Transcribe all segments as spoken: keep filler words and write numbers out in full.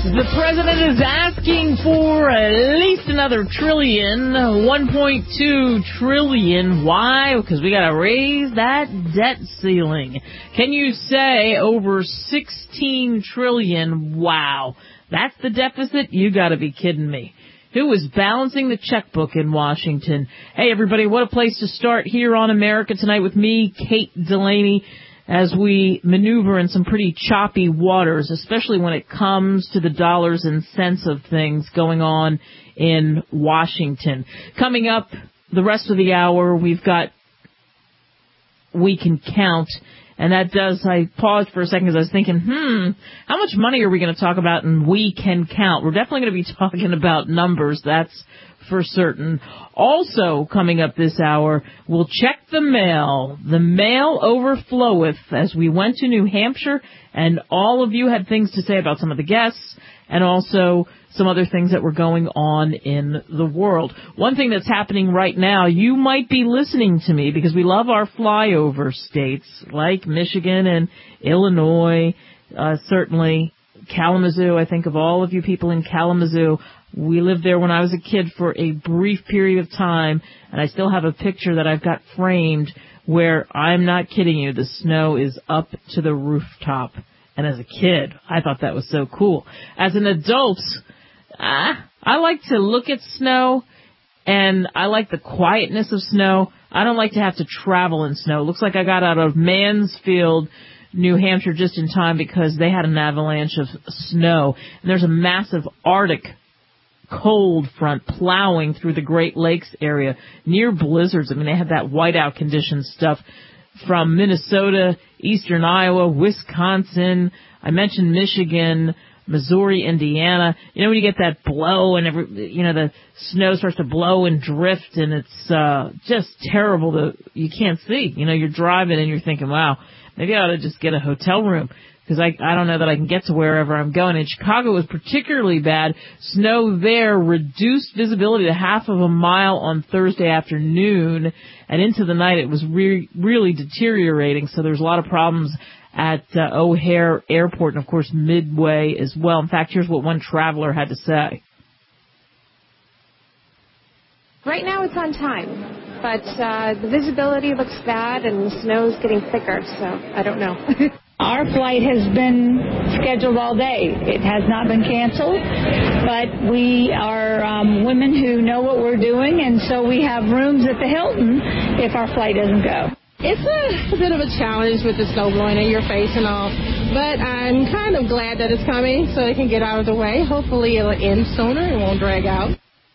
The president is asking for at least another trillion, one point two trillion. Why? Because we got to raise that debt ceiling. Can you say over sixteen trillion? Wow. That's the deficit? You got to be kidding me. Who is balancing the checkbook in Washington? Hey, everybody, what a place to start here on America Tonight with me, Kate Delaney, as we maneuver in some pretty choppy waters, especially when it comes to the dollars and cents of things going on in Washington. Coming up the rest of the hour, we've got We Can Count. And that does, I paused for a second because I was thinking, hmm, how much money are we going to talk about in We Can Count? We're definitely going to be talking about numbers, that's for certain. Also coming up this hour, we'll check the mail. The mail overfloweth as we went to New Hampshire, and all of you had things to say about some of the guests and also some other things that were going on in the world. One thing that's happening right now, you might be listening to me because we love our flyover states like Michigan and Illinois, uh, certainly Kalamazoo. I think of all of you people in Kalamazoo. We lived there when I was a kid for a brief period of time, and I still have a picture that I've got framed where, I'm not kidding you, the snow is up to the rooftop. And as a kid, I thought that was so cool. As an adult, ah, I like to look at snow, and I like the quietness of snow. I don't like to have to travel in snow. It looks like I got out of Mansfield, New Hampshire just in time because they had an avalanche of snow. And there's a massive Arctic cold front plowing through the Great Lakes area, near blizzards. I mean, they had that whiteout condition stuff from Minnesota, eastern Iowa, Wisconsin. I mentioned Michigan, Missouri, Indiana. You know, when you get that blow and every, you know, the snow starts to blow and drift, and it's uh just terrible to, you can't see. You know, you're driving and you're thinking, wow, maybe I ought to just get a hotel room, because I, I don't know that I can get to wherever I'm going. In Chicago, it was particularly bad. Snow there reduced visibility to half of a mile on Thursday afternoon, and into the night it was re- really deteriorating. So there's a lot of problems at uh, O'Hare Airport and, of course, Midway as well. In fact, here's what one traveler had to say. Right now it's on time, but uh, the visibility looks bad and the snow's getting thicker, so I don't know. Our flight has been scheduled all day. It has not been canceled, but we are um, women who know what we're doing, and so we have rooms at the Hilton if our flight doesn't go. It's a, a bit of a challenge with the snow blowing in your face and all, but I'm kind of glad that it's coming so it can get out of the way. Hopefully it'll end sooner and won't drag out.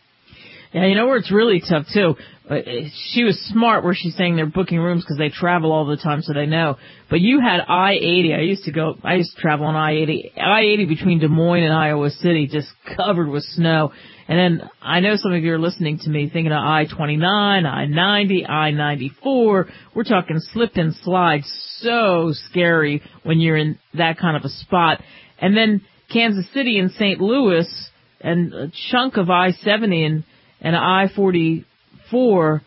Yeah, you know where it's really tough, too? She was smart where she's saying they're booking rooms because they travel all the time, so they know. But you had I eighty. I used to go, I used to travel on I eighty. I eighty between Des Moines and Iowa City just covered with snow. And then I know some of you are listening to me thinking of I twenty-nine, I ninety, I ninety-four. We're talking slip and slide. So scary when you're in that kind of a spot. And then Kansas City and Saint Louis and a chunk of I seventy and, and I forty-four,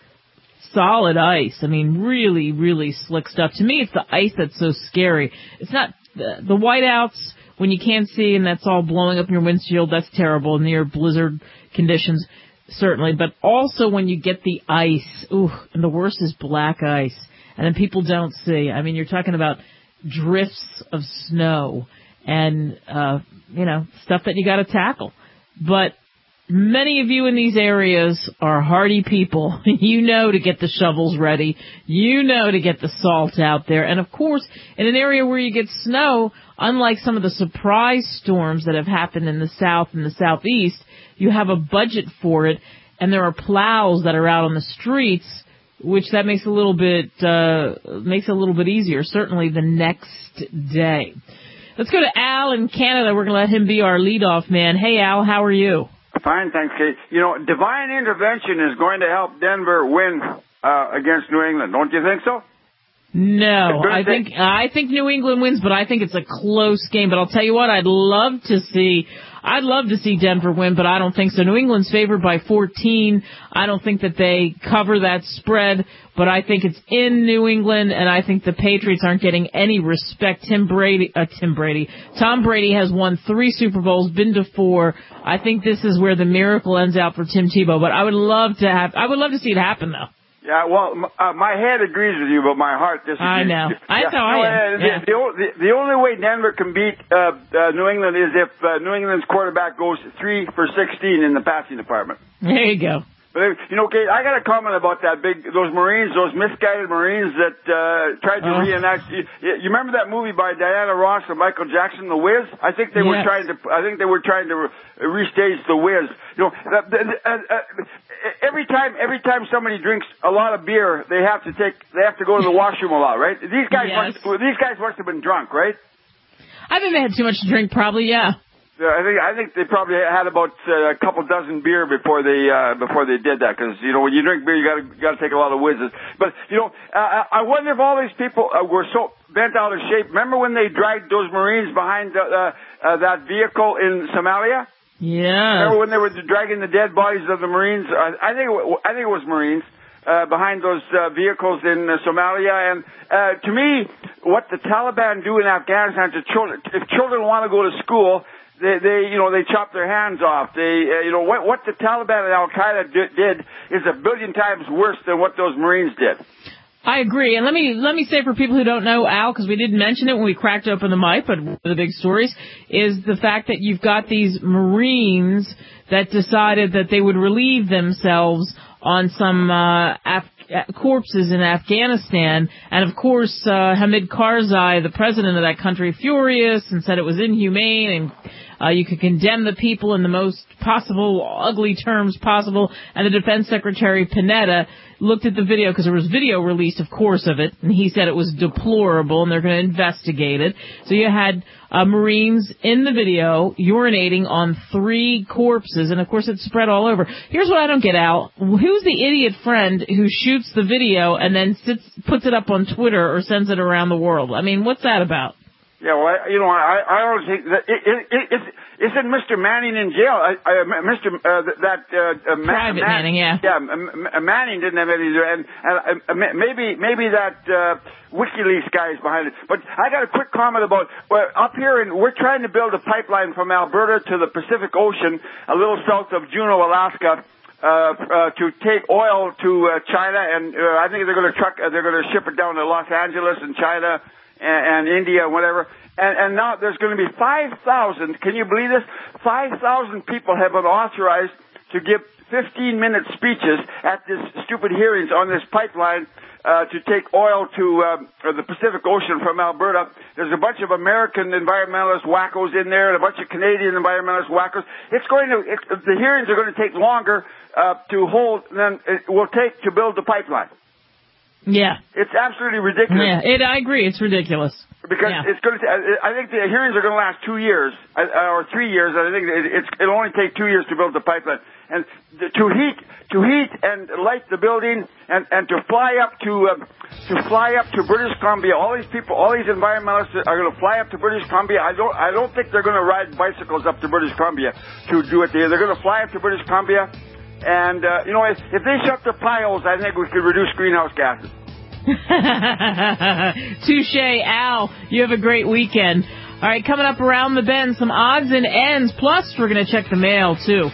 solid ice. I mean, really, really slick stuff. To me, it's the ice that's so scary. It's not the, the whiteouts when you can't see and that's all blowing up in your windshield. That's terrible. Near blizzard conditions, certainly. But also when you get the ice, ooh, and the worst is black ice. And then people don't see. I mean, you're talking about drifts of snow and, uh, you know, stuff that you got to tackle. But many of you in these areas are hardy people. You know to get the shovels ready. You know to get the salt out there. And, of course, in an area where you get snow, unlike some of the surprise storms that have happened in the south and the southeast, you have a budget for it, and there are plows that are out on the streets, which that makes a little bit uh makes it a little bit easier, certainly the next day. Let's go to Al in Canada. We're going to let him be our leadoff man. Hey, Al, how are you? Fine, thanks, Kate. You know, divine intervention is going to help Denver win uh, against New England. Don't you think so? No, I think I think New England wins, but I think it's a close game. But I'll tell you what, I'd love to see I'd love to see Denver win, but I don't think so. New England's favored by fourteen. I don't think that they cover that spread, but I think it's in New England, and I think the Patriots aren't getting any respect. Tim Brady, uh, Tim Brady, Tom Brady has won three Super Bowls, been to four. I think this is where the miracle ends out for Tim Tebow, but I would love to have, I would love to see it happen though. Yeah, well, uh, my head agrees with you, but my heart disagrees. I know. That's yeah. how I am. The, Yeah. the, the, the only way Denver can beat uh, uh, New England is if uh, New England's quarterback goes three for sixteen in the passing department. There you go. But, you know, Kate, I got a comment about that big, those Marines, those misguided Marines that uh, tried to uh, reenact. You, you remember that movie by Diana Ross and Michael Jackson, The Wiz? I think they yes. were trying to. I think they were trying to restage The Wiz. You know, uh, uh, uh, every time, every time somebody drinks a lot of beer, they have to take, they have to go to the washroom a lot, right? These guys, yes. must, these guys must have been drunk, right? I think they had too much to drink, probably. Yeah. I think I think they probably had about uh, a couple dozen beer before they uh, before they did that, because you know when you drink beer you got to got to take a lot of whizzes. But you know uh, I wonder if all these people uh, were so bent out of shape. Remember when they dragged those Marines behind uh, uh, that vehicle in Somalia? Yeah. Remember when they were dragging the dead bodies of the Marines? Uh, I think it, I think it was Marines. Uh, behind those uh, vehicles in uh, Somalia. And uh, to me, what the Taliban do in Afghanistan to children, if children want to go to school, They, they, you know, they chop their hands off. They, uh, you know, what, what the Taliban and Al-Qaeda did, did is a billion times worse than what those Marines did. I agree. And let me, let me say for people who don't know, Al, because we didn't mention it when we cracked open the mic, but one of the big stories is the fact that you've got these Marines that decided that they would relieve themselves on some, uh, Af- corpses in Afghanistan, and of course uh, Hamid Karzai, the president of that country, furious and said it was inhumane and uh, you could condemn the people in the most possible ugly terms possible. And the Defense Secretary Panetta looked at the video, because there was video released, of course, of it, and he said it was deplorable and they're going to investigate it. So you had uh, Marines in the video urinating on three corpses, and of course it spread all over. Here's what I don't get, Al. Who's the idiot friend who shoots the video and then sits, puts it up on Twitter or sends it around the world? I mean, what's that about? Yeah, well, I, you know, I, I don't think that it, it, it, it's, isn't Mister Manning in jail? I, I, Mister Uh, that uh, Private Man, Manning, yeah, yeah, Manning didn't have anything to do, and, and uh, maybe maybe that uh, WikiLeaks guy is behind it. But I got a quick comment about well, up here, and we're trying to build a pipeline from Alberta to the Pacific Ocean, a little south of Juneau, Alaska. Uh, uh, to take oil to uh, China, and uh, I think they're going to truck, uh, they're going to ship it down to Los Angeles and China and, and India and whatever. And, and now there's going to be five thousand, can you believe this? five thousand people have been authorized to give fifteen minute speeches at this stupid hearings on this pipeline uh, to take oil to uh, the Pacific Ocean from Alberta. There's a bunch of American environmentalist wackos in there and a bunch of Canadian environmentalist wackos. It's going to, it, the hearings are going to take longer uh, to hold than it will take to build the pipeline. Yeah. It's absolutely ridiculous. Yeah, it, I agree. It's ridiculous. Because yeah. it's going to, I think the hearings are going to last two years, or three years, and I think it's, it'll only take two years to build the pipeline. And to heat, to heat and light the building, and, and to fly up to, uh, to fly up to British Columbia, all these people, all these environmentalists are going to fly up to British Columbia. I don't, I don't think they're going to ride bicycles up to British Columbia to do it there. They're going to fly up to British Columbia, and, uh, you know, if, if they shut the piles, I think we could reduce greenhouse gases. Touche, Al. You have a great weekend. All right, coming up around the bend, some odds and ends. Plus, we're going to check the mail, too.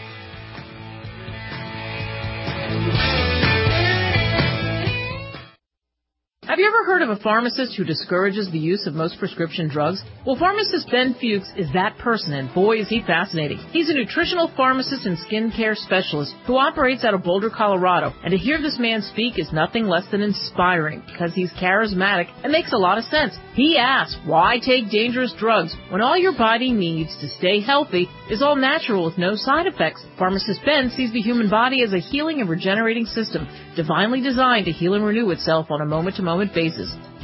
Have you ever heard of a pharmacist who discourages the use of most prescription drugs? Well, pharmacist Ben Fuchs is that person, and boy, is he fascinating. He's a nutritional pharmacist and skincare specialist who operates out of Boulder, Colorado. And to hear this man speak is nothing less than inspiring, because he's charismatic and makes a lot of sense. He asks, why take dangerous drugs when all your body needs to stay healthy is all natural with no side effects? Pharmacist Ben sees the human body as a healing and regenerating system, divinely designed to heal and renew itself on a moment-to-moment basis.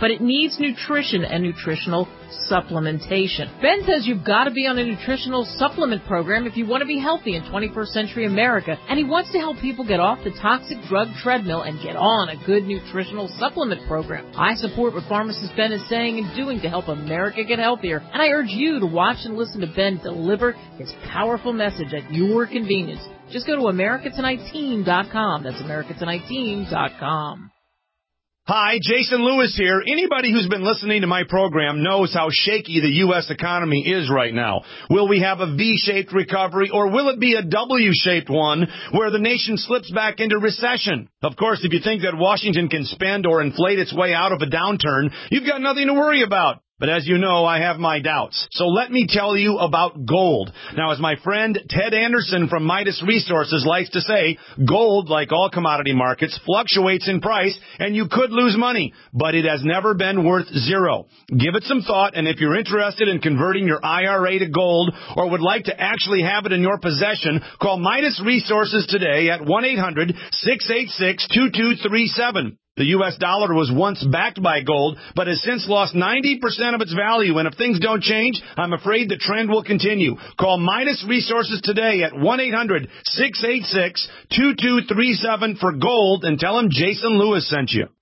but it needs nutrition and nutritional supplementation. Ben says you've got to be on a nutritional supplement program if you want to be healthy in twenty-first century America, and he wants to help people get off the toxic drug treadmill and get on a good nutritional supplement program. I support what pharmacist Ben is saying and doing to help America get healthier, and I urge you to watch and listen to Ben deliver his powerful message at your convenience. Just go to America Tonight Team dot com. That's America Tonight Team dot com. Hi, Jason Lewis here. Anybody who's been listening to my program knows how shaky the U S economy is right now. Will we have a V-shaped recovery, or will it be a W-shaped one where the nation slips back into recession? Of course, if you think that Washington can spend or inflate its way out of a downturn, you've got nothing to worry about. But as you know, I have my doubts. So let me tell you about gold. Now, as my friend Ted Anderson from Midas Resources likes to say, gold, like all commodity markets, fluctuates in price, and you could lose money, but it has never been worth zero. Give it some thought, and if you're interested in converting your I R A to gold or would like to actually have it in your possession, call Midas Resources today at one eight hundred six eight six two two three seven. The U S dollar was once backed by gold, but has since lost ninety percent of its value, and if things don't change, I'm afraid the trend will continue. Call Midas Resources today at one eight hundred six eight six two two three seven for gold and tell them Jason Lewis sent you.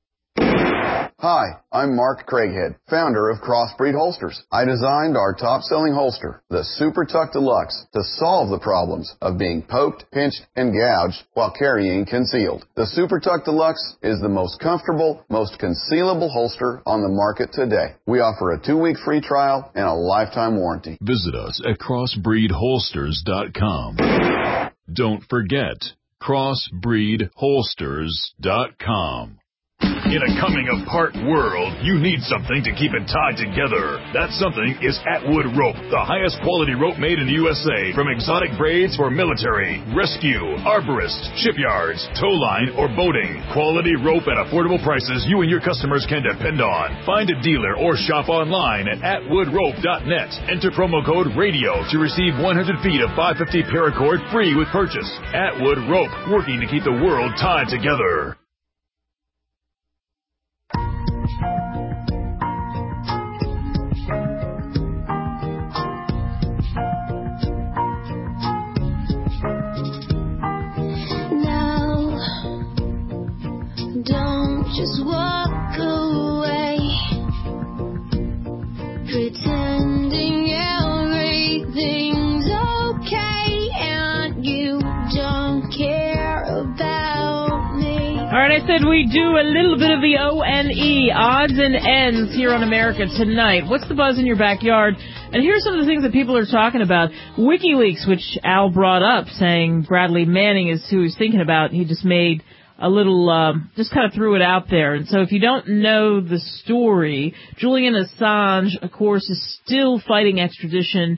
Hi, I'm Mark Craighead, founder of Crossbreed Holsters. I designed our top-selling holster, the Super Tuck Deluxe, to solve the problems of being poked, pinched, and gouged while carrying concealed. The Super Tuck Deluxe is the most comfortable, most concealable holster on the market today. We offer a two-week free trial and a lifetime warranty. Visit us at crossbreed holsters dot com. Don't forget, crossbreed holsters dot com. In a coming-apart world, you need something to keep it tied together. That something is Atwood Rope, the highest quality rope made in the U S A. From exotic braids for military, rescue, arborists, shipyards, tow line, or boating. Quality rope at affordable prices you and your customers can depend on. Find a dealer or shop online at atwood rope dot net. Enter promo code RADIO to receive one hundred feet of five fifty paracord free with purchase. Atwood Rope, working to keep the world tied together. Don't just walk away, pretending everything's okay and you don't care about me. All right, I said we do a little bit of the O and E, odds and ends, here on America Tonight. What's the buzz in your backyard? And here's some of the things that people are talking about. WikiLeaks, which Al brought up, saying Bradley Manning is who he's thinking about. He just made a little, um, just kind of threw it out there. And so if you don't know the story, Julian Assange, of course, is still fighting extradition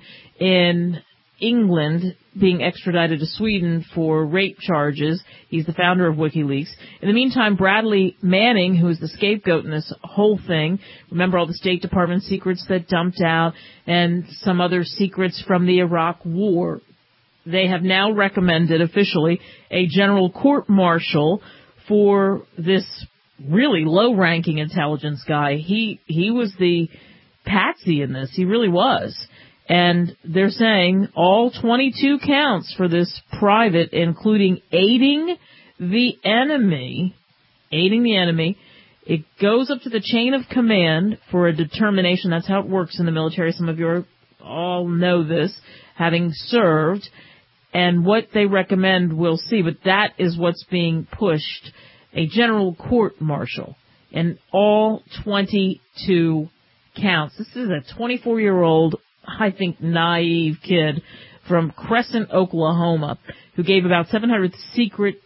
in England, being extradited to Sweden for rape charges. He's the founder of WikiLeaks. In the meantime, Bradley Manning, who is the scapegoat in this whole thing, remember all the State Department secrets that dumped out and some other secrets from the Iraq War. They have now recommended officially a general court-martial for this really low-ranking intelligence guy. He he was the patsy in this. He really was. And they're saying all twenty-two counts for this private, including aiding the enemy, aiding the enemy. It goes up to the chain of command for a determination. That's how it works in the military. Some of you all know this, having served. And what they recommend, we'll see. But that is what's being pushed, a general court-martial in all twenty-two counts. This is a twenty-four-year-old, I think, naive kid from Crescent, Oklahoma, who gave about seven hundred secret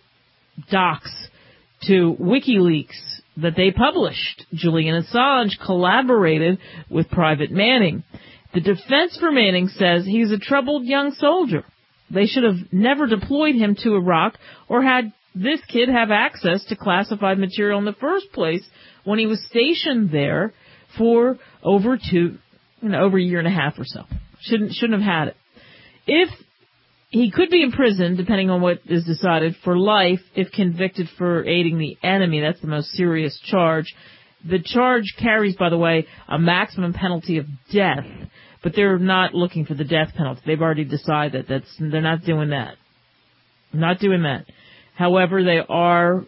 docs to WikiLeaks that they published. Julian Assange collaborated with Private Manning. The defense for Manning says he's a troubled young soldier. They should have never deployed him to Iraq or had this kid have access to classified material in the first place when he was stationed there for over two, you know, over a year and a half or so. Shouldn't shouldn't have had it. If he could be imprisoned, depending on what is decided, for life if convicted for aiding the enemy. That's the most serious charge. The charge carries, by the way, a maximum penalty of death, but they're not looking for the death penalty. They've already decided that that's, they're not doing that. Not doing that. However, they are,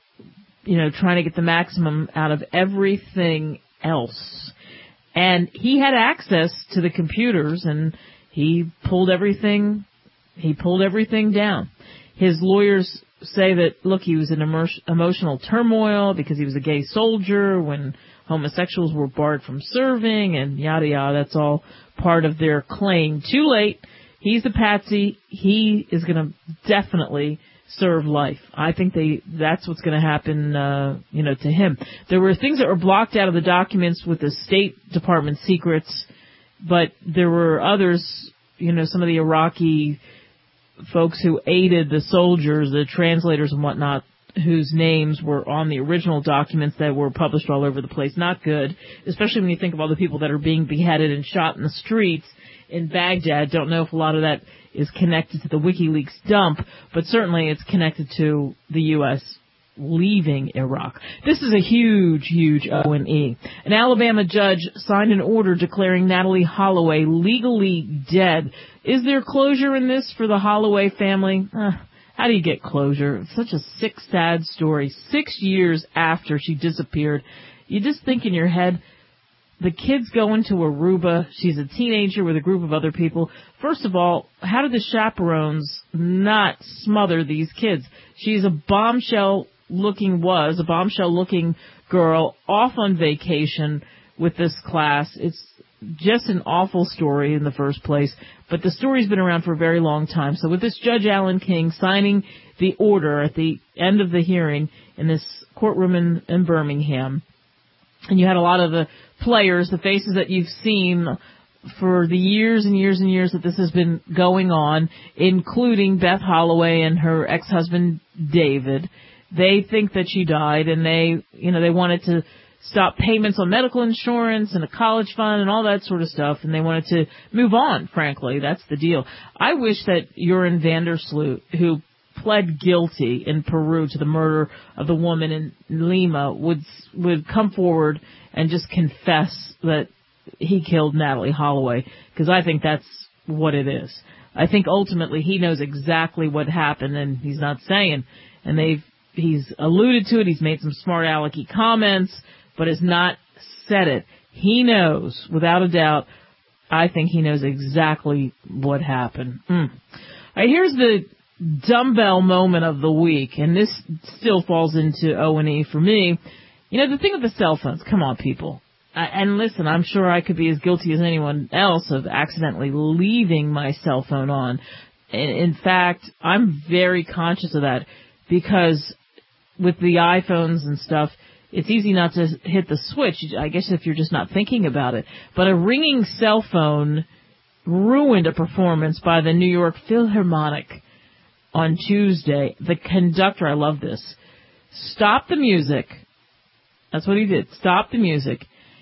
you know, trying to get the maximum out of everything else. And he had access to the computers, and he pulled everything, he pulled everything down. His lawyers say that, look, he was in emo- emotional turmoil because he was a gay soldier when homosexuals were barred from serving, and yada yada. That's all part of their claim. Too late. He's a patsy. He is going to definitely serve life. I think they that's what's going to happen, uh, you know, to him. There were things that were blocked out of the documents with the State Department secrets, but there were others, you know, some of the Iraqi folks who aided the soldiers, the translators and whatnot, whose names were on the original documents that were published all over the place. Not good, especially when you think of all the people that are being beheaded and shot in the streets in Baghdad. Don't know if a lot of that is connected to the WikiLeaks dump, but certainly it's connected to the U S leaving Iraq. This is a huge, huge O and E. An Alabama judge signed an order declaring Natalee Holloway legally dead. Is there closure in this for the Holloway family? Uh, how do you get closure? It's such a sick, sad story. Six years after she disappeared, you just think in your head, the kid's going to Aruba. She's a teenager with a group of other people. First of all, how did the chaperones not smother these kids? She's a bombshell-looking, was a bombshell-looking girl off on vacation with this class. It's just an awful story in the first place, but the story's been around for a very long time. So with this Judge Alan King signing the order at the end of the hearing in this courtroom in, in Birmingham, and you had a lot of the players, the faces that you've seen for the years and years and years that this has been going on, including Beth Holloway and her ex-husband David. They think that she died, and they, you know, they wanted to stop payments on medical insurance and a college fund and all that sort of stuff, and they wanted to move on, frankly. That's the deal. I wish that Joran Vandersloot, who pled guilty in Peru to the murder of the woman in Lima, would would come forward and just confess that he killed Natalee Holloway, because I think that's what it is. I think ultimately he knows exactly what happened, and he's not saying. And they've he's alluded to it. He's made some smart alecky comments, but has not said it. He knows, without a doubt. I think he knows exactly what happened. Mm. All right, here's the dumbbell moment of the week, and this still falls into O and E for me. You know, the thing with the cell phones, come on, people. Uh, and listen, I'm sure I could be as guilty as anyone else of accidentally leaving my cell phone on. In, in fact, I'm very conscious of that, because with the iPhones and stuff, it's easy not to hit the switch, I guess, if you're just not thinking about it. But a ringing cell phone ruined a performance by the New York Philharmonic on Tuesday. The conductor, I love this, stopped the music. That's what he did. Stopped the music.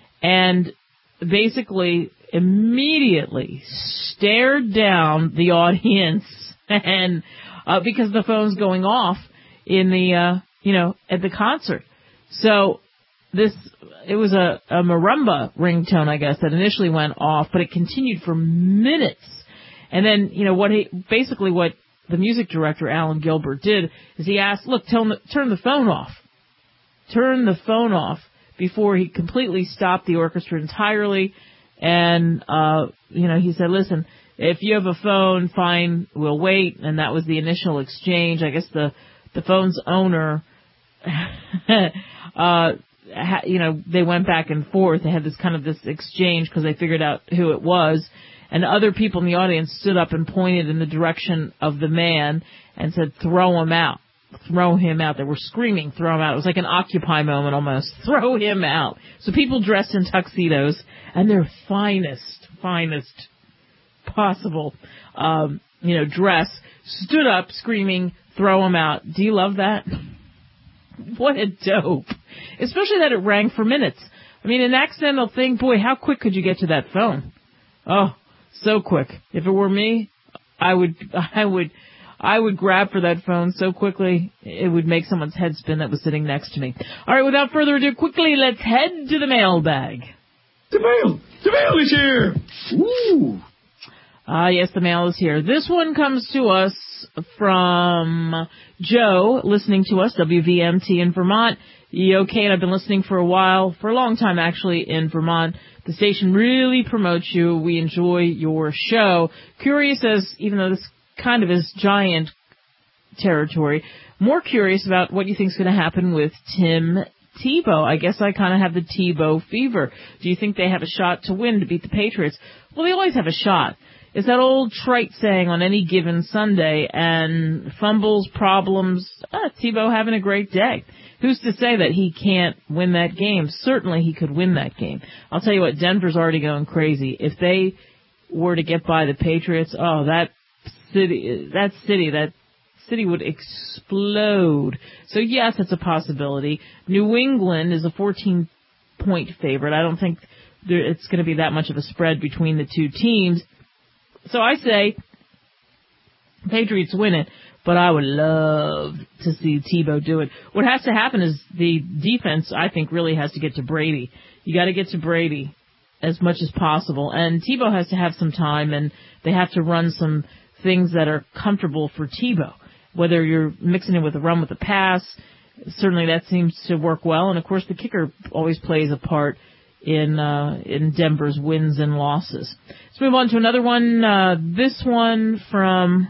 And basically immediately stared down the audience, and uh, because the phone's going off in the, uh, you know, at the concert. So this, it was a, a marimba ringtone, I guess, that initially went off, but it continued for minutes. And then, you know, what he, basically what the music director, Alan Gilbert, did is he asked, look, turn the, turn the phone off. Turn the phone off, before he completely stopped the orchestra entirely. And, uh, you know, he said, listen, if you have a phone, fine, we'll wait. And that was the initial exchange. I guess the, the phone's owner, uh, ha, you know, they went back and forth. They had this kind of this exchange because they figured out who it was. And other people in the audience stood up and pointed in the direction of the man and said, throw him out. Throw him out. They were screaming, throw him out. It was like an Occupy moment almost. Throw him out. So people dressed in tuxedos and their finest, finest possible, um, you know, dress stood up screaming, throw him out. Do you love that? What a dope. Especially that it rang for minutes. I mean, an accidental thing, boy, how quick could you get to that phone? Oh, so quick. If it were me, I would, I would, I would grab for that phone so quickly it would make someone's head spin that was sitting next to me. All right, without further ado, quickly, let's head to the mailbag. The mail! The mail is here! Ooh! Ah, uh, yes, the mail is here. This one comes to us from Joe, listening to us, W V M T in Vermont. Yo, Kate, I've been listening for a while, for a long time actually, in Vermont. The station really promotes you. We enjoy your show. Curious as, even though this kind of is giant territory, more curious about what you think is going to happen with Tim Tebow. I guess I kind of have the Tebow fever. Do you think they have a shot to win, to beat the Patriots? Well, they always have a shot. It's that old trite saying on any given Sunday, and fumbles, problems, ah, Tebow having a great day. Who's to say that he can't win that game? Certainly he could win that game. I'll tell you what, Denver's already going crazy. If they were to get by the Patriots, oh, that city, that city, that city would explode. So yes, it's a possibility. New England is a fourteen-point favorite. I don't think there, it's going to be that much of a spread between the two teams. So I say Patriots win it, but I would love to see Tebow do it. What has to happen is the defense, I think, really has to get to Brady. You got to get to Brady as much as possible. And Tebow has to have some time, and they have to run some things that are comfortable for Tebow. Whether you're mixing it with a run with a pass, certainly that seems to work well. And, of course, the kicker always plays a part in uh, in Denver's wins and losses. Let's move on to another one. Uh, this one from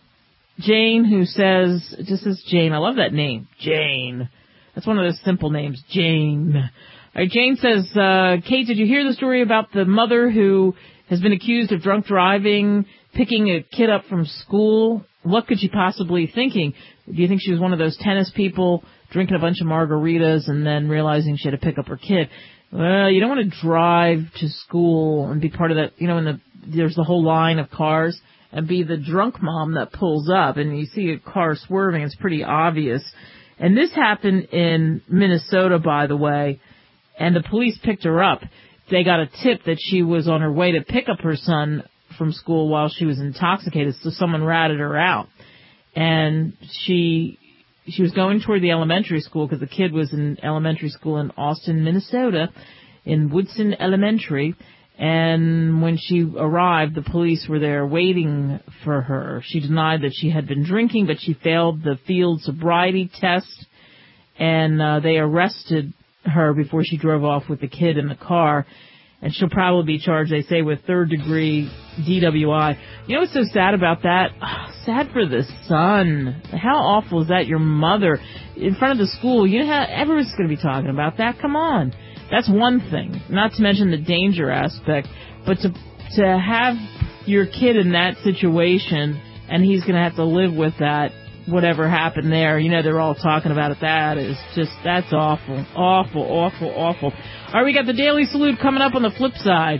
Jane, who says, just says Jane. I love that name, Jane. That's one of those simple names, Jane. All right, Jane says, uh, Kate, did you hear the story about the mother who has been accused of drunk driving, picking a kid up from school? What could she possibly be thinking? Do you think she was one of those tennis people drinking a bunch of margaritas and then realizing she had to pick up her kid? Well, you don't want to drive to school and be part of that, you know, in the, there's the whole line of cars, and be the drunk mom that pulls up, and you see a car swerving. It's pretty obvious. And this happened in Minnesota, by the way, and the police picked her up. They got a tip that she was on her way to pick up her son from school while she was intoxicated, so someone ratted her out. And she... She was going toward the elementary school because the kid was in elementary school in Austin, Minnesota, in Woodson Elementary. And when she arrived, the police were there waiting for her. She denied that she had been drinking, but she failed the field sobriety test. And uh, they arrested her before she drove off with the kid in the car. And she'll probably be charged, they say, with third-degree D W I. You know what's so sad about that? Oh, sad for the son. How awful is that? Your mother in front of the school. You know how everyone's going to be talking about that. Come on. That's one thing. Not to mention the danger aspect. But to to have your kid in that situation, and he's going to have to live with that, whatever happened there. You know, they're all talking about it. That is just, that's awful. Awful, awful, awful. All right, we got the Daily Salute coming up on the flip side.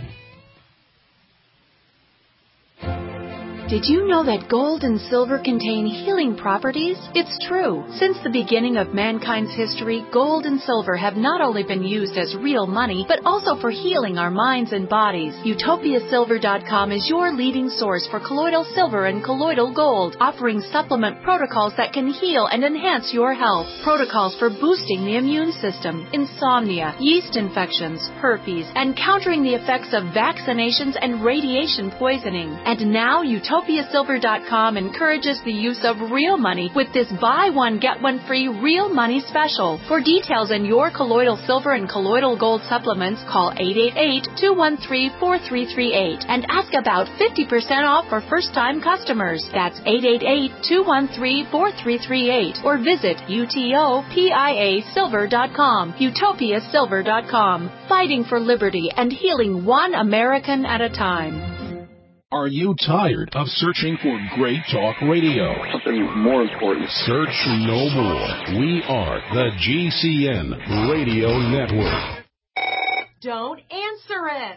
Did you know that gold and silver contain healing properties? It's true. Since the beginning of mankind's history, gold and silver have not only been used as real money, but also for healing our minds and bodies. Utopia Silver dot com is your leading source for colloidal silver and colloidal gold, offering supplement protocols that can heal and enhance your health. Protocols for boosting the immune system, insomnia, yeast infections, herpes, and countering the effects of vaccinations and radiation poisoning. And now Utopia Utopia Silver dot com encourages the use of real money with this buy one, get one free real money special. For details on your colloidal silver and colloidal gold supplements, call eight eight eight, two one three, four three three eight and ask about fifty percent off for first-time customers. That's eight eight eight, two one three, four three three eight or visit Utopia Silver dot com. Utopia Silver dot com. Fighting for liberty and healing one American at a time. Are you tired of searching for great talk radio? Something more important. Search no more. We are the G C N Radio Network. Don't answer it.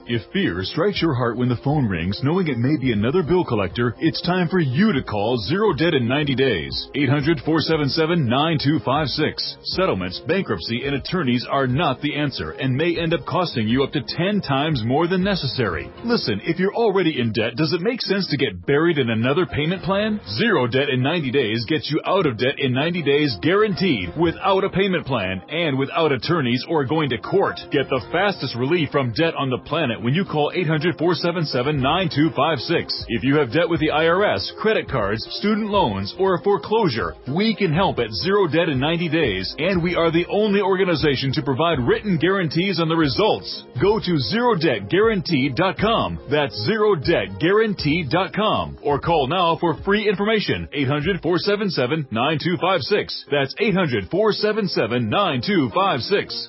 If fear strikes your heart when the phone rings, knowing it may be another bill collector, it's time for you to call Zero Debt in ninety days. eight hundred, four seven seven, nine two five six. Settlements, bankruptcy, and attorneys are not the answer and may end up costing you up to ten times more than necessary. Listen, if you're already in debt, does it make sense to get buried in another payment plan? Zero Debt in ninety days gets you out of debt in ninety days guaranteed, without a payment plan and without attorneys or going to court. Get the fastest relief from debt on the planet when you call eight hundred, four seven seven, nine two five six. If you have debt with the I R S, credit cards, student loans, or a foreclosure, we can help at Zero Debt in ninety days, and we are the only organization to provide written guarantees on the results. Go to zero debt guaranteed dot com. That's zero debt guaranteed dot com. Or call now for free information. eight hundred, four seven seven, nine two five six. That's eight hundred, four seven seven, nine two five six.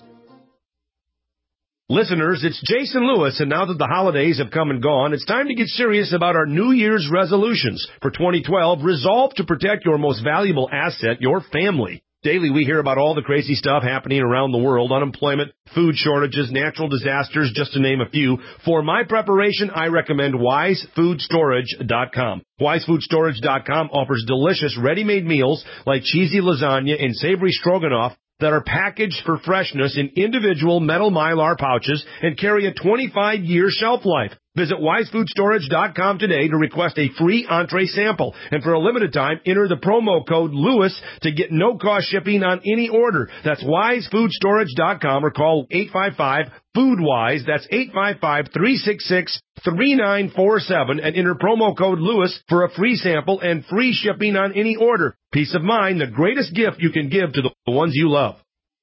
Listeners, it's Jason Lewis, and now that the holidays have come and gone, it's time to get serious about our New Year's resolutions. For twenty twelve, resolve to protect your most valuable asset, your family. Daily, we hear about all the crazy stuff happening around the world, unemployment, food shortages, natural disasters, just to name a few. For my preparation, I recommend wise food storage dot com. wise food storage dot com offers delicious ready-made meals like cheesy lasagna and savory stroganoff that are packaged for freshness in individual metal Mylar pouches and carry a twenty-five year shelf life. Visit wise food storage dot com today to request a free entree sample. And for a limited time, enter the promo code Lewis to get no-cost shipping on any order. That's wise food storage dot com or call eight five five, food wise. That's eight five five, three six six, three nine four seven and enter promo code Lewis for a free sample and free shipping on any order. Peace of mind, the greatest gift you can give to the ones you love.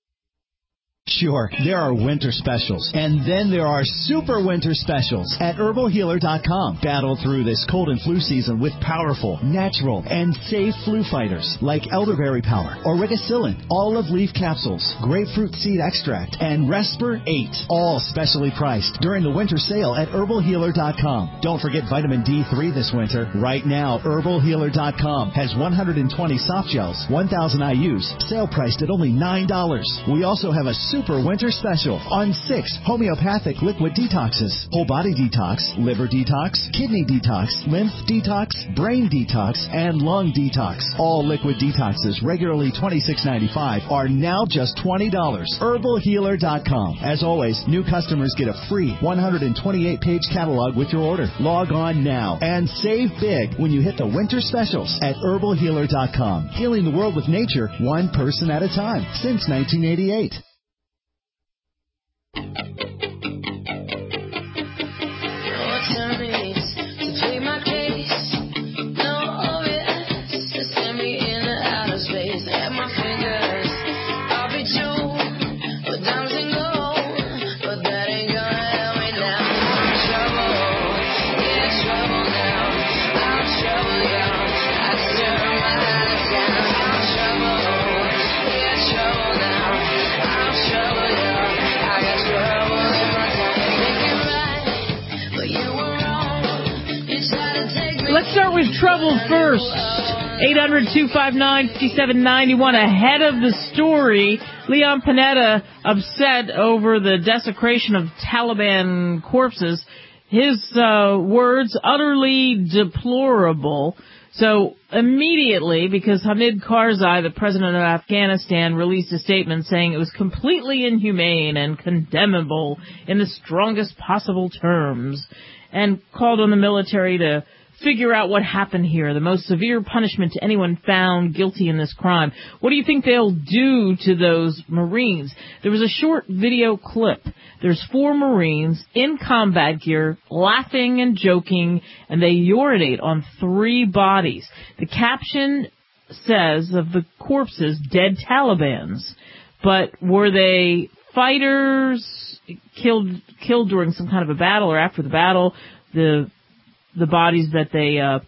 Sure, there are winter specials, and then there are super winter specials at herbal healer dot com. Battle through this cold and flu season with powerful, natural, and safe flu fighters like elderberry power, auricicillin, olive leaf capsules, grapefruit seed extract, and Resper eight, all specially priced during the winter sale at herbal healer dot com. Don't forget vitamin D three this winter. Right now, herbal healer dot com has one hundred twenty soft gels, one thousand I U's, sale priced at only nine dollars. We also have a super Super winter special on six homeopathic liquid detoxes: whole body detox, liver detox, kidney detox, lymph detox, brain detox, and lung detox. All liquid detoxes, regularly twenty-six ninety-five, are now just twenty dollars. herbal healer dot com. As always, new customers get a free one hundred twenty-eight page catalog with your order. Log on now and save big when you hit the winter specials at herbal healer dot com. Healing the world with nature, one person at a time, since nineteen eighty-eight. Let's start with trouble first. eight hundred, two five nine, five seven nine one. Ahead of the story, Leon Panetta upset over the desecration of Taliban corpses. His uh, words, utterly deplorable. So immediately, because Hamid Karzai, the president of Afghanistan, released a statement saying it was completely inhumane and condemnable in the strongest possible terms, and called on the military to figure out what happened here, the most severe punishment to anyone found guilty in this crime. What do you think they'll do to those Marines? There was a short video clip. There's four Marines in combat gear, laughing and joking, and they urinate on three bodies. The caption says of the corpses, dead Talibans. But were they fighters killed killed during some kind of a battle or after the battle? The the bodies that they uh,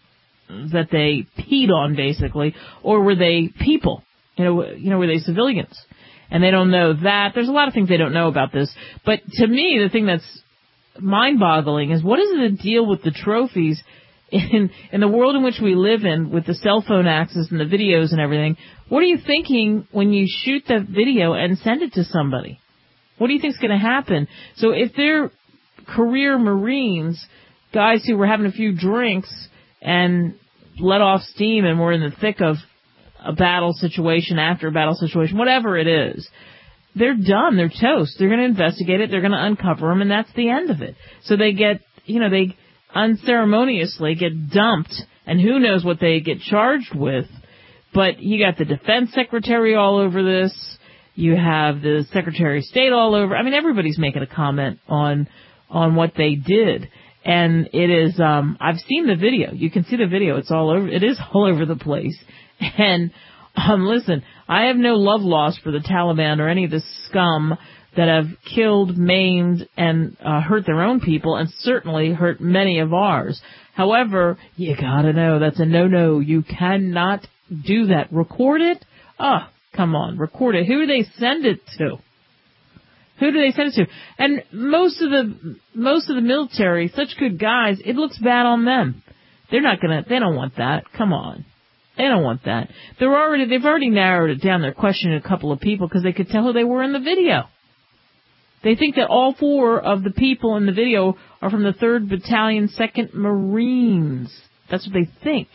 that they peed on, basically, or were they people? You know, you know, were they civilians? And they don't know that. There's a lot of things they don't know about this. But to me, the thing that's mind-boggling is what is the deal with the trophies in in the world in which we live in, with the cell phone access and the videos and everything? What are you thinking when you shoot that video and send it to somebody? What do you think is going to happen? So if they're career Marines, guys who were having a few drinks and let off steam and were in the thick of a battle situation, after a battle situation, whatever it is. They're done. They're toast. They're going to investigate it. They're going to uncover them, and that's the end of it. So they get, you know, they unceremoniously get dumped, and who knows what they get charged with. But you got the defense secretary all over this. You have the Secretary of State all over. I mean, everybody's making a comment on on what they did. And it is, um, I've seen the video. You can see the video. It's all over. It is all over the place. And, um, listen, I have no love lost for the Taliban or any of the scum that have killed, maimed, and uh, hurt their own people, and certainly hurt many of ours. However, you gotta know that's a no-no. You cannot do that. Record it? Oh, come on, record it. Who do they send it to? Who do they send it to? And most of the most of the military, such good guys, it looks bad on them. They're not gonna. They don't want that. Come on, they don't want that. They're already. They've already narrowed it down. They're questioning a couple of people because they could tell who they were in the video. They think that all four of the people in the video are from the third Battalion, second Marines. That's what they think.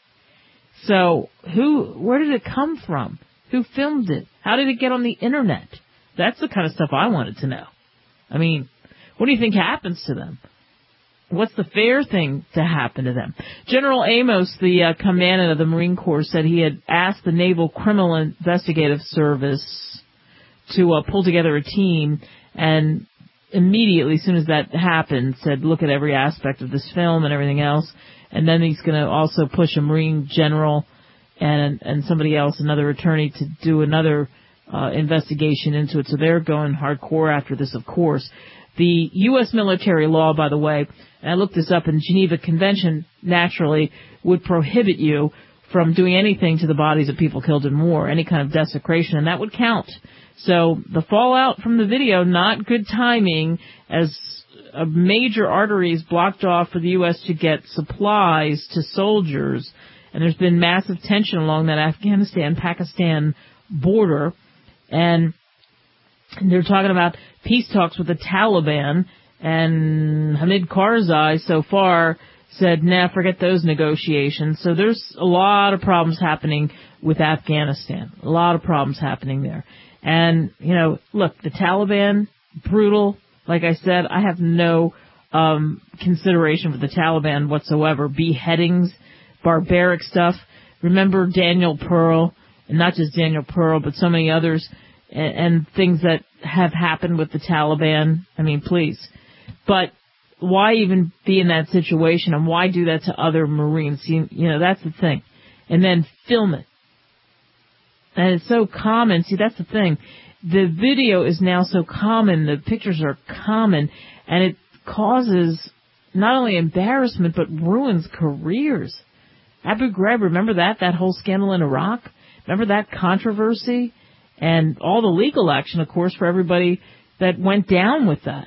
So who? Where did it come from? Who filmed it? How did it get on the internet? That's the kind of stuff I wanted to know. I mean, what do you think happens to them? What's the fair thing to happen to them? General Amos, the uh, commandant of the Marine Corps, said he had asked the Naval Criminal Investigative Service to uh, pull together a team, and immediately, as soon as that happened, said, look at every aspect of this film and everything else. And then he's going to also push a Marine general and and somebody else, another attorney, to do another uh, investigation into it. So they're going hardcore after this, of course. The U S military law, by the way, and I looked this up, in Geneva Convention, naturally, would prohibit you from doing anything to the bodies of people killed in war, any kind of desecration, and that would count. So the fallout from the video, not good timing, as a major artery is blocked off for the U S to get supplies to soldiers, and there's been massive tension along that Afghanistan-Pakistan border, and they're talking about peace talks with the Taliban, and Hamid Karzai so far said, nah, forget those negotiations. So there's a lot of problems happening with Afghanistan, a lot of problems happening there. And, you know, look, the Taliban, brutal. Like I said, I have no um consideration for the Taliban whatsoever. Beheadings, barbaric stuff. Remember Daniel Pearl, and not just Daniel Pearl, but so many others, and, and things that have happened with the Taliban. I mean, please. But why even be in that situation, and why do that to other Marines? You, you know, that's the thing. And then film it. And it's so common. See, that's the thing. The video is now so common, the pictures are common, and it causes not only embarrassment, but ruins careers. Abu Ghraib, remember that? That whole scandal in Iraq? Remember that controversy? And all the legal action, of course, for everybody that went down with that.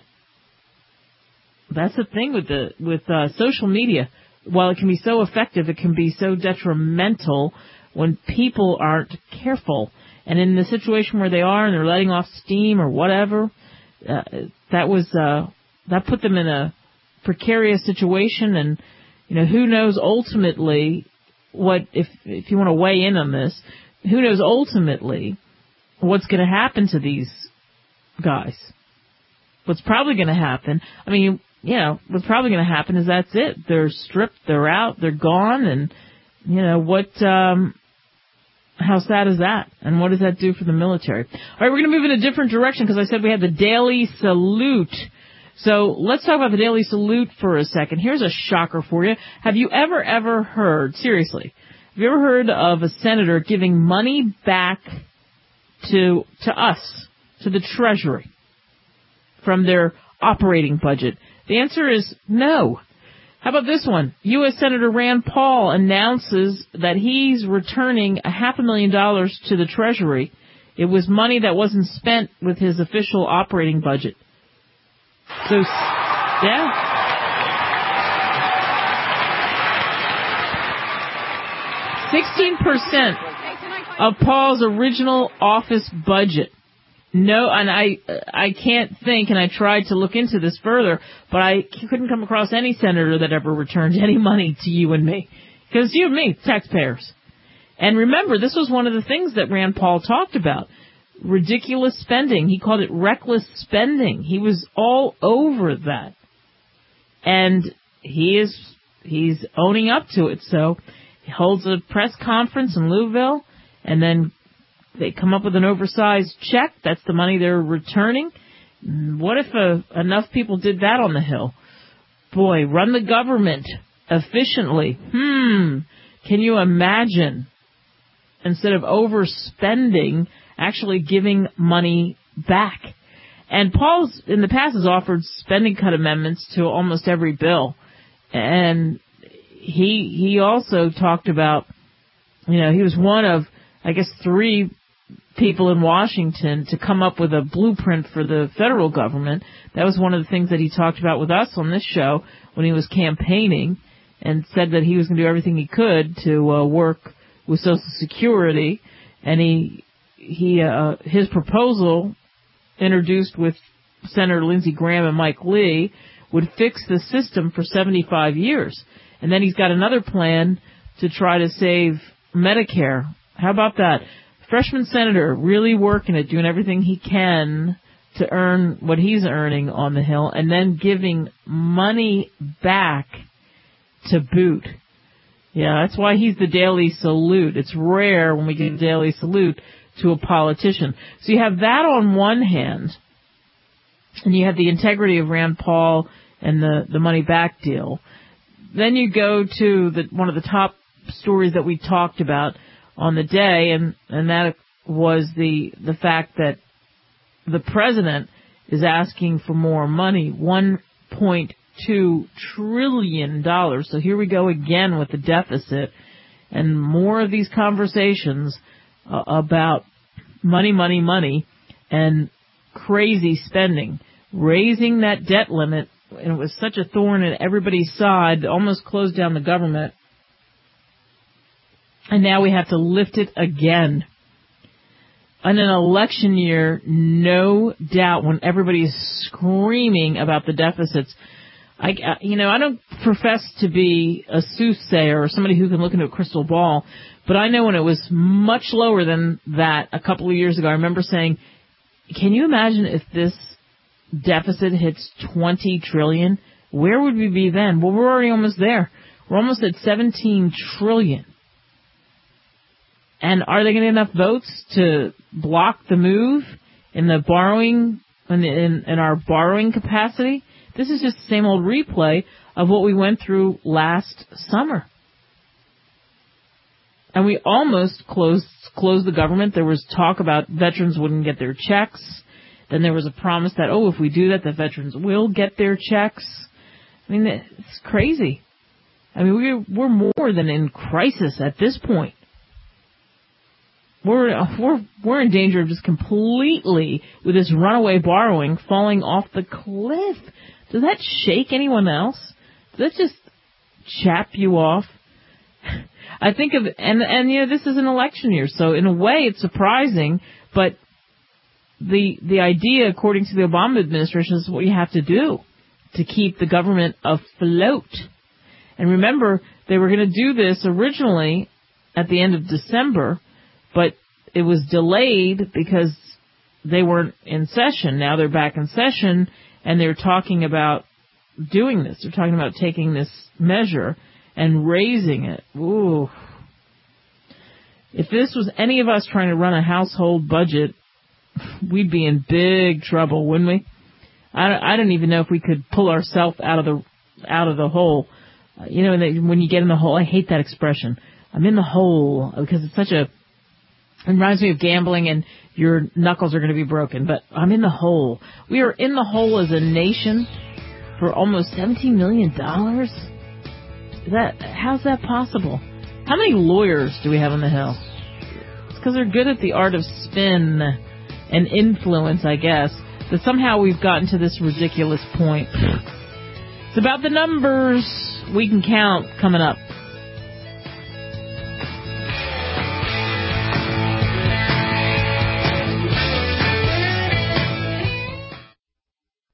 That's the thing with the with uh, social media. While it can be so effective, it can be so detrimental when people aren't careful. And in the situation where they are and they're letting off steam or whatever, uh, that was uh, that put them in a precarious situation. And you know, who knows ultimately what, if if you want to weigh in on this, who knows ultimately what's going to happen to these guys? What's probably going to happen? I mean, you know, what's probably going to happen is that's it. They're stripped, they're out, they're gone, and you know what? Um, How sad is that? And what does that do for the military? All right, we're going to move in a different direction because I said we had the Daily Salute. So let's talk about the Daily Salute for a second. Here's a shocker for you. Have you ever, ever heard, seriously, have you ever heard of a senator giving money back to to us, to the Treasury, from their operating budget? The answer is no. How about this one? U S Senator Rand Paul announces that he's returning a half a million dollars to the Treasury. It was money that wasn't spent with his official operating budget. So, yeah. sixteen percent of Paul's original office budget No, and I I can't think, and I tried to look into this further, but I couldn't come across any senator that ever returned any money to you and me. Because you and me, taxpayers. And remember, this was one of the things that Rand Paul talked about. Ridiculous spending. He called it reckless spending. He was all over that. And he is, he's owning up to it. So he holds a press conference in Louisville, and then they come up with an oversized check. That's the money they're returning. What if uh, enough people did that on the Hill? Boy, run the government efficiently. Hmm. Can you imagine, instead of overspending, actually giving money back? And Paul's, in the past, has offered spending cut amendments to almost every bill. And he he also talked about, you know, he was one of, I guess, three people in Washington to come up with a blueprint for the federal government. That was one of the things that he talked about with us on this show when he was campaigning, and said that he was going to do everything he could to uh, work with Social Security. And he he uh, his proposal, introduced with Senator Lindsey Graham and Mike Lee, would fix the system for seventy-five years. And then he's got another plan to try to save Medicare. How about that? Freshman senator really working it, doing everything he can to earn what he's earning on the Hill, and then giving money back to boot. Yeah, that's why he's the daily salute. It's rare when we get a daily salute to a politician. So you have that on one hand, and you have the integrity of Rand Paul and the, the money back deal. Then you go to the, one of the top stories that we talked about on the day, and, and that was the the fact that the president is asking for more money, one point two trillion dollars. So here we go again with the deficit, and more of these conversations uh, about money, money, money, and crazy spending, raising that debt limit. And it was such a thorn in everybody's side, almost closed down the government. And now we have to lift it again. In an election year, no doubt, when everybody is screaming about the deficits, I, you know, I don't profess to be a soothsayer or somebody who can look into a crystal ball, but I know when it was much lower than that a couple of years ago, I remember saying, can you imagine if this deficit hits twenty trillion dollars? Where would we be then? Well, we're already almost there. We're almost at seventeen trillion dollars. And are they going to get enough votes to block the move in the borrowing, in, the, in, in our borrowing capacity? This is just the same old replay of what we went through last summer. And we almost closed, closed the government. There was talk about veterans wouldn't get their checks. Then there was a promise that, oh, if we do that, the veterans will get their checks. I mean, it's crazy. I mean, we're, we're more than in crisis at this point. We're, we're, we're in danger of just completely, with this runaway borrowing, falling off the cliff. Does that shake anyone else? Does that just chap you off? I think of, and, and, you know, this is an election year, so in a way it's surprising, but the, the idea, according to the Obama administration, is what you have to do to keep the government afloat. And remember, they were going to do this originally at the end of December, but it was delayed because they weren't in session. Now they're back in session, and they're talking about doing this. They're talking about taking this measure and raising it. Ooh. If this was any of us trying to run a household budget, we'd be in big trouble, wouldn't we? I don't, I don't even know if we could pull ourselves out of the out of the hole. Uh, you know, when you get in the hole, I hate that expression. I'm in the hole, because it's such a It reminds me of gambling, and your knuckles are going to be broken. But I'm in the hole. We are in the hole as a nation for almost seventeen million dollars. Is that, how's that possible? How many lawyers do we have on the Hill? It's because they're good at the art of spin and influence, I guess, that somehow we've gotten to this ridiculous point. It's about the numbers we can count coming up.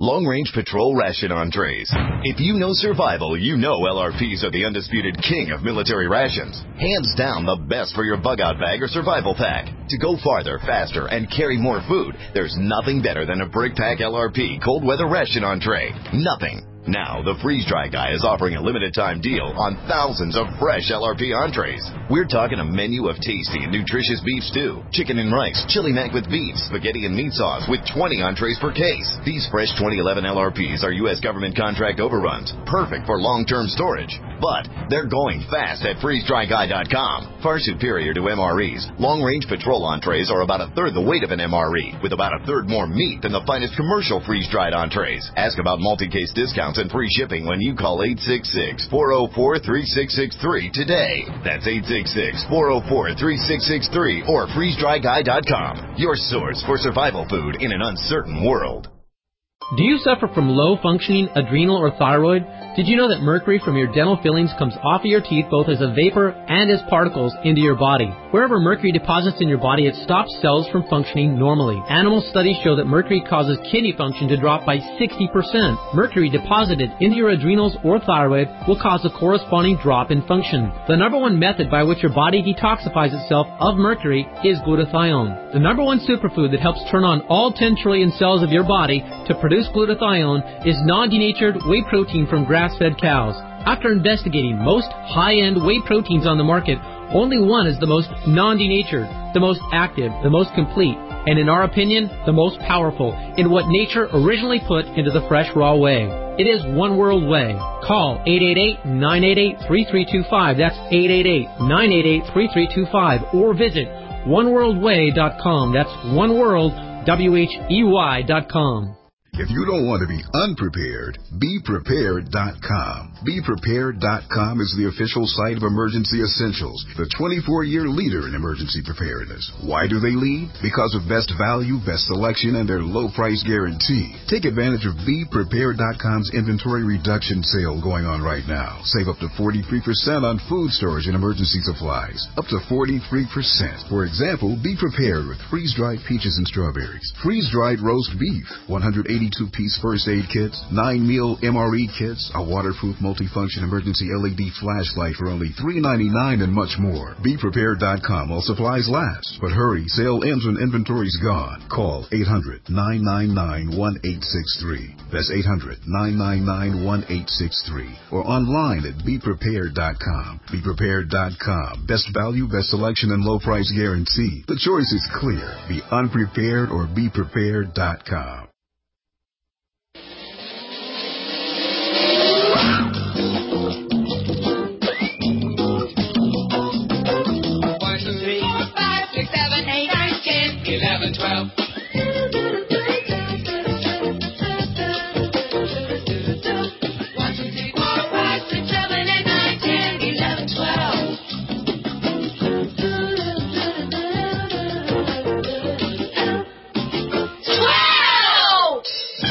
Long Range Patrol Ration Entrees. If you know survival, you know L R Ps are the undisputed king of military rations. Hands down the best for your bug-out bag or survival pack. To go farther, faster, and carry more food, there's nothing better than a Brick Pack L R P Cold Weather Ration Entree. Nothing. Now, the Freeze Dry Guy is offering a limited-time deal on thousands of fresh L R P entrees. We're talking a menu of tasty and nutritious beef stew, chicken and rice, chili mac with beef, spaghetti and meat sauce with twenty entrees per case. These fresh twenty eleven L R Ps are U S government contract overruns, perfect for long-term storage. But they're going fast at freeze dry guy dot com. Far superior to M R Es, long-range patrol entrees are about a third the weight of an M R E, with about a third more meat than the finest commercial freeze-dried entrees. Ask about multi-case discounts and free shipping when you call eight six six, four oh four, three six six three today. That's eight six six, four oh four, three six six three or freeze dry guy dot com. Your source for survival food in an uncertain world. Do you suffer from low-functioning adrenal or thyroid? Did you know that mercury from your dental fillings comes off of your teeth both as a vapor and as particles into your body? Wherever mercury deposits in your body, it stops cells from functioning normally. Animal studies show that mercury causes kidney function to drop by sixty percent. Mercury deposited into your adrenals or thyroid will cause a corresponding drop in function. The number one method by which your body detoxifies itself of mercury is glutathione. The number one superfood that helps turn on all ten trillion cells of your body to produce glutathione is non-denatured whey protein from grass-fed cows. After investigating most high-end whey proteins on the market, only one is the most non-denatured, the most active, the most complete, and in our opinion, the most powerful in what nature originally put into the fresh raw whey. It is One World Whey. Call eight eight eight, nine eight eight, three three two five. That's eight eight eight, nine eight eight, three three two five. Or visit one world way dot com. That's one world, W H E Y dot com. If you don't want to be unprepared, be prepared dot com. be prepared dot com is the official site of Emergency Essentials, the twenty-four year leader in emergency preparedness. Why do they lead? Because of best value, best selection, and their low price guarantee. Take advantage of be prepared dot com's inventory reduction sale going on right now. Save up to forty-three percent on food storage and emergency supplies. Up to forty-three percent. For example, be prepared with freeze-dried peaches and strawberries, freeze-dried roast beef, one hundred eighty-two piece first aid kits, nine meal M R E kits, a waterproof multifunction emergency L E D flashlight for only three ninety-nine, and much more. be prepared dot com while supplies last. But hurry, sale ends when inventory's gone. Call eight hundred, nine nine nine, one eight six three. That's eight hundred, nine nine nine, one eight six three. Or online at be prepared dot com. be prepared dot com. Best value, best selection, and low price guarantee. The choice is clear. Be unprepared or be prepared dot com. eleven, twelve. one, two, three, four, five, six, seven, eight, nine, ten, eleven, twelve. twelve!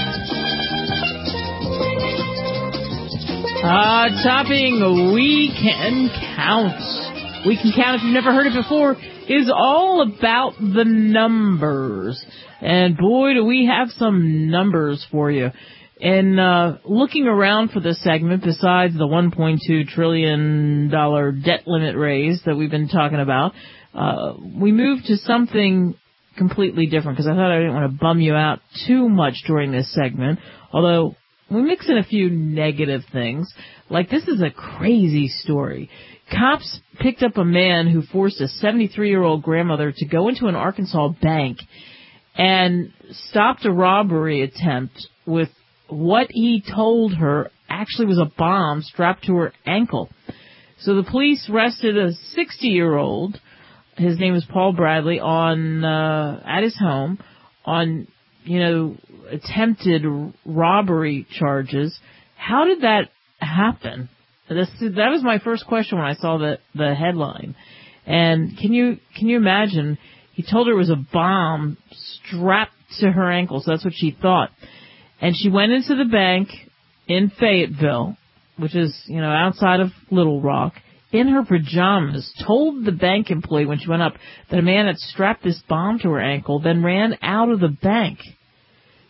Uh, topping We Can Count. We Can Count, if you've never heard it before, is all about the numbers. And boy, do we have some numbers for you. And uh, looking around for this segment, besides the one point two trillion dollars debt limit raise that we've been talking about, uh, we moved to something completely different because I thought I didn't want to bum you out too much during this segment. Although we mix in a few negative things. Like, this is a crazy story. Cops picked up a man who forced a seventy-three-year-old grandmother to go into an Arkansas bank and stopped a robbery attempt with what he told her actually was a bomb strapped to her ankle. So the police arrested a sixty-year-old, his name is Paul Bradley, on uh, at his home on, you know, attempted robbery charges. How did that happen? This, that was my first question when I saw the, the headline. And can you can you imagine? He told her it was a bomb strapped to her ankle, so that's what she thought. And she went into the bank in Fayetteville, which is, you know, outside of Little Rock, in her pajamas, told the bank employee when she went up that a man had strapped this bomb to her ankle, then ran out of the bank.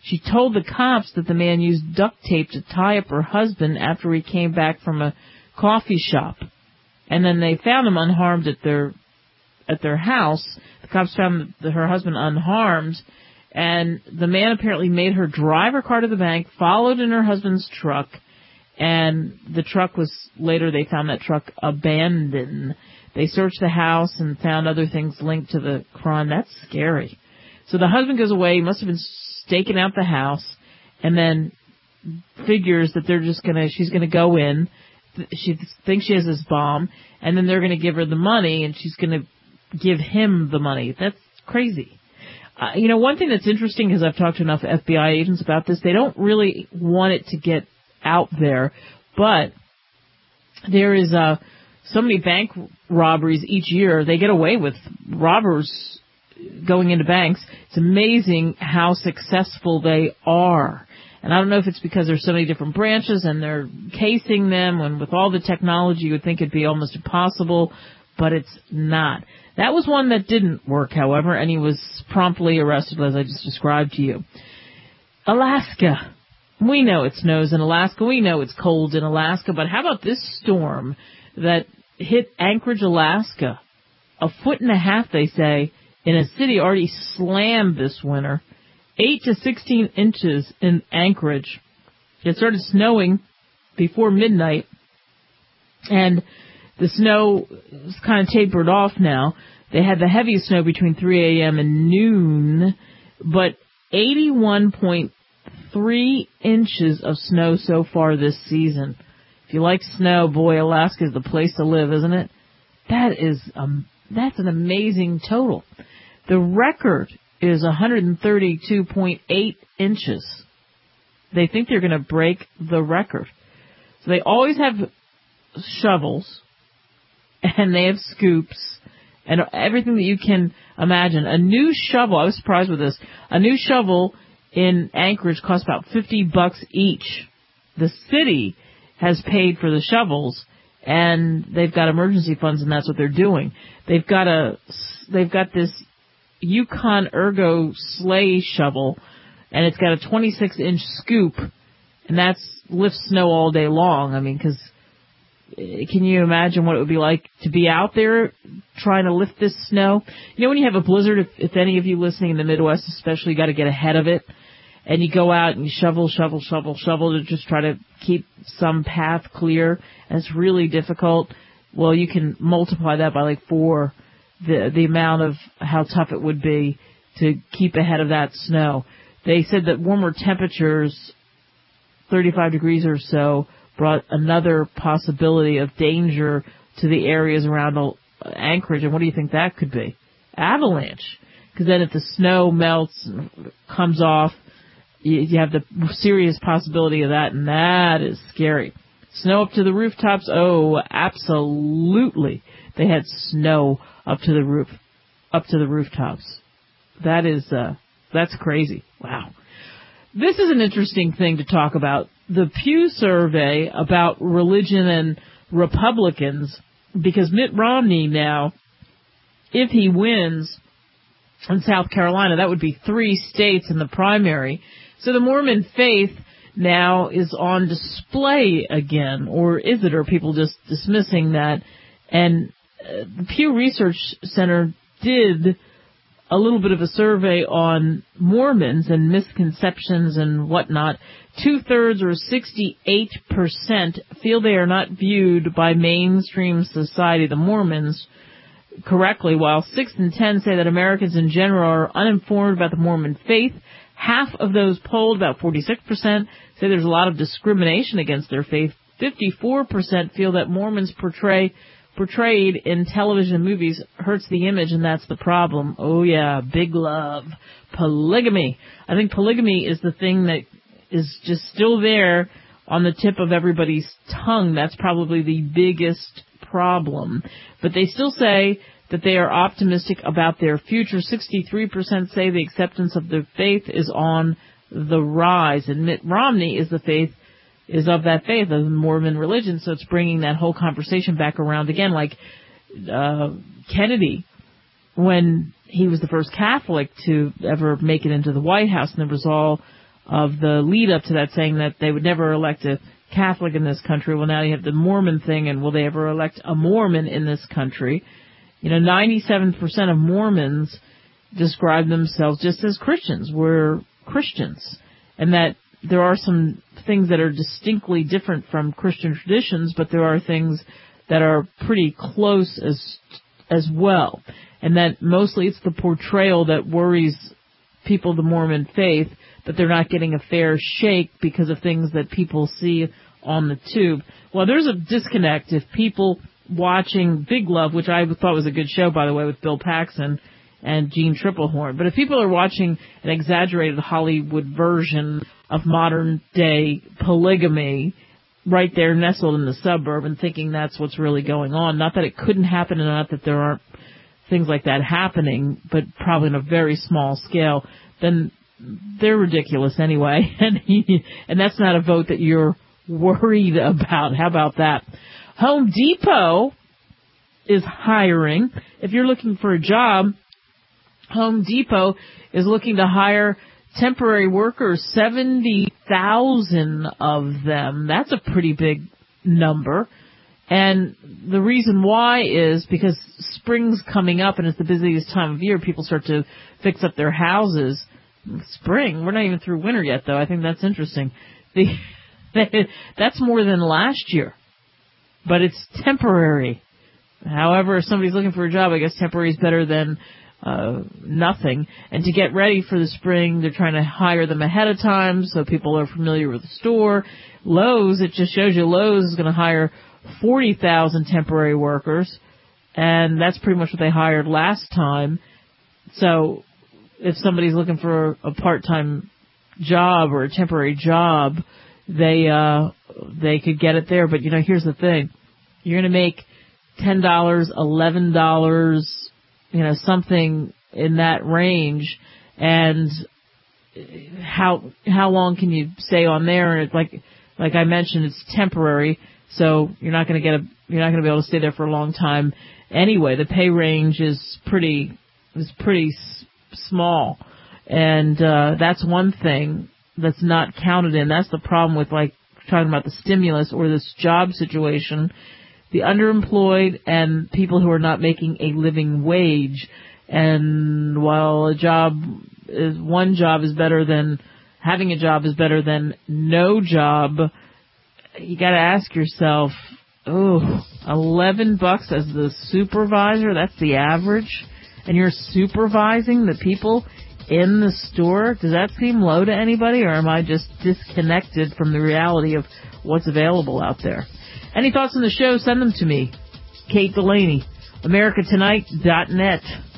She told the cops that the man used duct tape to tie up her husband after he came back from a coffee shop. And then they found him unharmed at their at their house. The cops found the, her husband unharmed, and the man apparently made her drive her car to the bank, followed in her husband's truck, and the truck was, later they found that truck abandoned. They searched the house and found other things linked to the crime. That's scary. So the husband goes away. He must have been staking out the house, and then figures that they're just gonna, she's gonna go in. She thinks she has this bomb, and then they're gonna give her the money, and she's gonna give him the money. That's crazy. Uh, you know, one thing that's interesting is I've talked to enough F B I agents about this. They don't really want it to get out there, but there is uh, so many bank robberies each year. They get away with robbers going into banks. It's amazing how successful they are. And I don't know if it's because there's so many different branches and they're casing them, and with all the technology you would think it'd be almost impossible, but it's not. That was one that didn't work, however, and he was promptly arrested, as I just described to you. Alaska. We know it snows in Alaska. We know it's cold in Alaska, but how about this storm that hit Anchorage, Alaska? A foot and a half, they say, in a city already slammed this winter. eight to sixteen inches in Anchorage. It started snowing before midnight, and the snow is kind of tapered off now. They had the heaviest snow between three a.m. and noon, but eighty-one point three inches of snow so far this season. If you like snow, boy, Alaska is the place to live, isn't it? That is um, that's an amazing total. The record is one hundred thirty-two point eight inches. They think they're going to break the record. So they always have shovels, and they have scoops, and everything that you can imagine. A new shovel, I was surprised with this, a new shovel in Anchorage costs about fifty bucks each. The city has paid for the shovels, and they've got emergency funds, and that's what they're doing. They've got a, they've got this Yukon Ergo sleigh shovel, and it's got a twenty-six inch scoop, and that's lifts snow all day long. I mean, because can you imagine what it would be like to be out there trying to lift this snow? You know, when you have a blizzard, if, if any of you listening in the Midwest especially, you got to get ahead of it, and you go out and you shovel, shovel, shovel, shovel to just try to keep some path clear, and it's really difficult. Well, you can multiply that by like four, the the amount of how tough it would be to keep ahead of that snow. They said that warmer temperatures, thirty-five degrees or so, brought another possibility of danger to the areas around Anchorage. And what do you think that could be? Avalanche. Because then if the snow melts and comes off, you, you have the serious possibility of that, and that is scary. Snow up to the rooftops? Oh, absolutely. They had snow up to the roof, up to the rooftops. That is, uh, that's crazy. Wow. This is an interesting thing to talk about. The Pew survey about religion and Republicans, because Mitt Romney now, if he wins in South Carolina, that would be three states in the primary. So the Mormon faith now is on display again, or is it? Or are people just dismissing that? And uh, the Pew Research Center did a little bit of a survey on Mormons and misconceptions and whatnot. Two-thirds, or sixty-eight percent, feel they are not viewed by mainstream society, the Mormons, correctly, while six in ten say that Americans in general are uninformed about the Mormon faith. Half of those polled, about forty-six percent, say there's a lot of discrimination against their faith. fifty-four percent feel that Mormons portray portrayed in television and movies hurts the image, and that's the problem. Oh, yeah, big love. Polygamy. I think polygamy is the thing that is just still there on the tip of everybody's tongue. That's probably the biggest problem. But they still say that they are optimistic about their future. sixty-three percent say the acceptance of their faith is on the rise. And Mitt Romney is the faith is of that faith, of the Mormon religion, so it's bringing that whole conversation back around again, like uh, Kennedy, when he was the first Catholic to ever make it into the White House, and there was all of the lead up to that, saying that they would never elect a Catholic in this country. Well, now you have the Mormon thing, and will they ever elect a Mormon in this country? You know, ninety-seven percent of Mormons describe themselves just as Christians. We're Christians. And that there are some things that are distinctly different from Christian traditions, but there are things that are pretty close as as well. And that mostly it's the portrayal that worries people of the Mormon faith, that they're not getting a fair shake because of things that people see on the tube. Well, there's a disconnect if people watching Big Love, which I thought was a good show, by the way, with Bill Paxton and Gene Triplehorn. But if people are watching an exaggerated Hollywood version of modern-day polygamy right there nestled in the suburb and thinking that's what's really going on, not that it couldn't happen and not that there aren't things like that happening, but probably on a very small scale, then they're ridiculous anyway. And, he, and that's not a vote that you're worried about. How about that? Home Depot is hiring. If you're looking for a job, Home Depot is looking to hire temporary workers, seventy thousand of them. That's a pretty big number. And the reason why is because spring's coming up and it's the busiest time of year. People start to fix up their houses. Spring? We're not even through winter yet, though. I think that's interesting. The, that's more than last year. But it's temporary. However, if somebody's looking for a job, I guess temporary is better than uh nothing. And to get ready for the spring, they're trying to hire them ahead of time so people are familiar with the store. Lowe's, it just shows you Lowe's is going to hire forty thousand temporary workers, and that's pretty much what they hired last time. So if somebody's looking for a part-time job or a temporary job, they uh they could get it there. But, you know, here's the thing. You're going to make ten dollars, eleven dollars, you know, something in that range. And how how long can you stay on there? And it's like like I mentioned, it's temporary, so you're not going to get a you're not going to be able to stay there for a long time anyway. The pay range is pretty is pretty s- small, and uh, that's one thing that's not counted in. That's the problem with, like, talking about the stimulus or this job situation. The underemployed and people who are not making a living wage. And while a job is, one job is better than, having a job is better than no job, you gotta ask yourself, oh, eleven bucks as the supervisor, that's the average? And you're supervising the people in the store? Does that seem low to anybody, or am I just disconnected from the reality of what's available out there? Any thoughts on the show? Send them to me. Kate Delaney, America Tonight dot net.